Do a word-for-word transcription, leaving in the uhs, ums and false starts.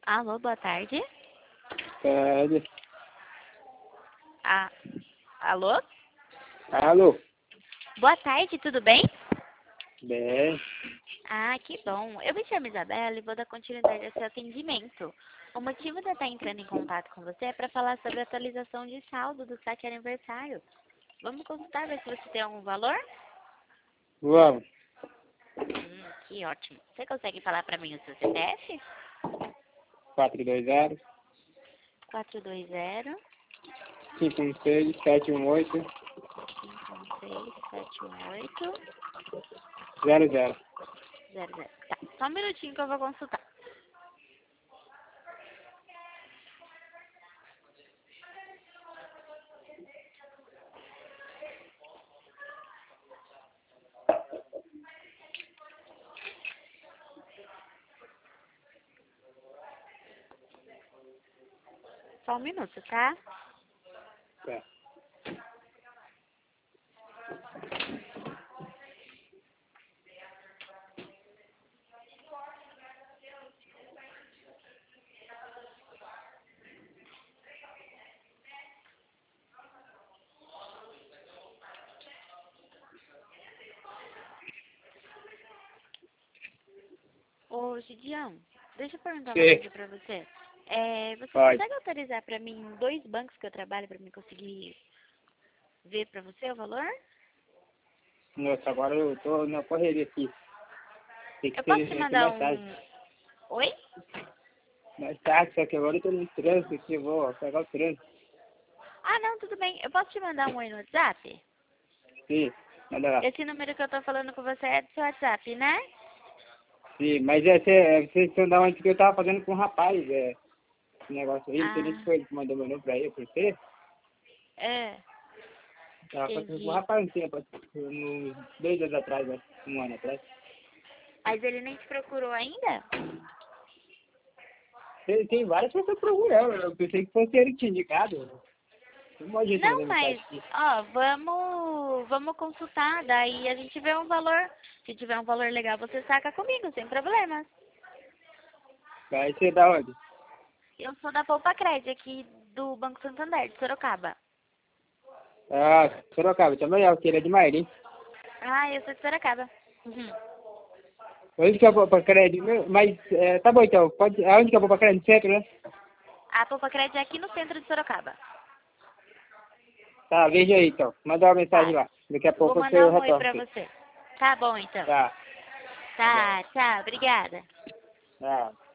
Alô, boa tarde. Tarde. Ah, alô? Alô? Boa tarde, tudo bem? Bem. Ah, que bom. Eu me chamo Isabela e vou dar continuidade ao seu atendimento. O motivo de eu estar entrando em contato com você é para falar sobre a atualização de saldo do saque aniversário. Vamos consultar, ver se você tem algum valor? Vamos. Hum, que ótimo. Você consegue falar para mim o seu C P F? quatro dois zero, quatro dois zero, cinco um seis, sete um oito, cinco um seis, sete um oito, zero zero. zero zero. Tá, só um minutinho que eu vou consultar. Só um minuto, tá? Tá. Ô, Gidião, deixa eu perguntar uma Sim. coisa pra você. É, você Pode. consegue autorizar pra mim dois bancos que eu trabalho pra mim conseguir ver pra você o valor? Nossa, agora eu tô na correria aqui. Tem que Eu posso te ser aqui mandar mais tarde. um... Oi? Mais tarde, só que agora eu tô no trânsito aqui, eu vou pegar o trânsito. Ah, não, tudo bem. Eu posso te mandar um oi no WhatsApp? Sim, manda lá. Esse número que eu tô falando com você é do seu WhatsApp, né? Sim, mas é, você, você, você dá onde que eu tava fazendo com um rapaz, é, esse negócio aí, não sei nem se Ah, foi ele que mandou meu nome pra ele, por você. é. Tava fazendo com um Entendi. rapaz um tempo, uns dois anos atrás, né? Um ano atrás. Mas ele nem te procurou ainda? Tem, tem várias pessoas procurando, eu pensei que fosse ele que tinha indicado. Tem um monte de gente Não, mandando mas, mensagem aqui. ó, vamos, vamos consultar, daí a gente vê um valor. Se tiver um valor legal, você saca comigo, sem problema. Vai ser da onde? Eu sou da Poupa Cred, aqui do Banco Santander, de Sorocaba. Ah, Sorocaba, também é o que ele é de Mairi. Ah, eu sou de Sorocaba. Uhum. Onde que eu vou pra crédito? Meu, mas, é, tá bom então, pode, aonde que eu vou pra crédito? No centro, né? A Poupa Cred é aqui no centro de Sorocaba. Tá, veja aí então, manda uma mensagem Tá, lá. Daqui a vou pouco mandar eu um oi retorno. pra você. Tá bom, então. Tá, tá bom. Tá, tchau, obrigada. Tá.